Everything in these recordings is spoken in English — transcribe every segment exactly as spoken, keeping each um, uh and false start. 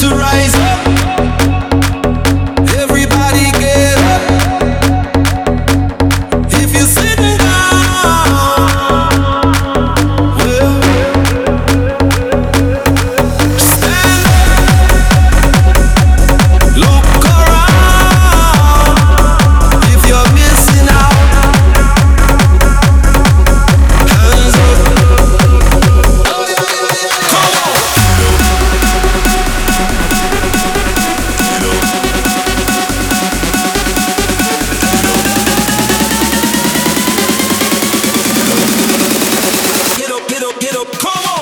rise up. Everybody get up. If you're sitting down, well, stand up. Look around. If you're missing out, hands up. Come on. Get up, get up, get up, come on!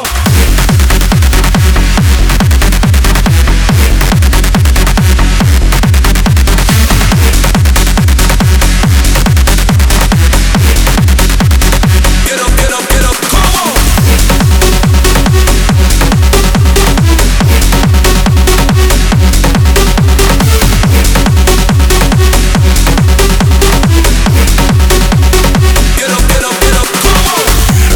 Get up, get up, get up, come on! Get up, get up, get up, come on!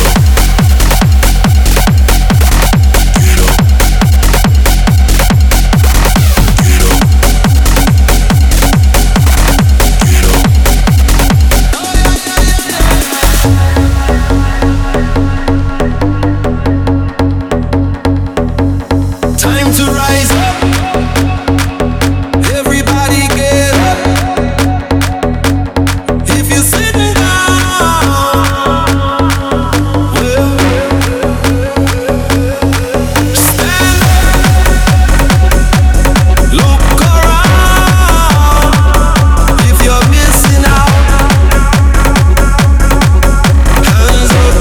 Time to rise up. Everybody get up. If you're sitting down, well, stand up. Look around. If you're missing out, hands up.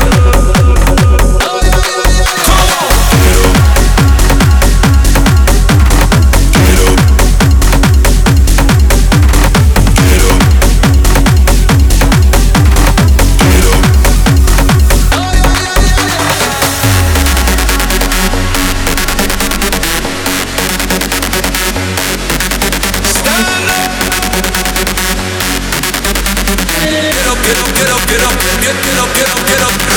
Come on. Get up, get up, get up, get up, get get up, get up, get up.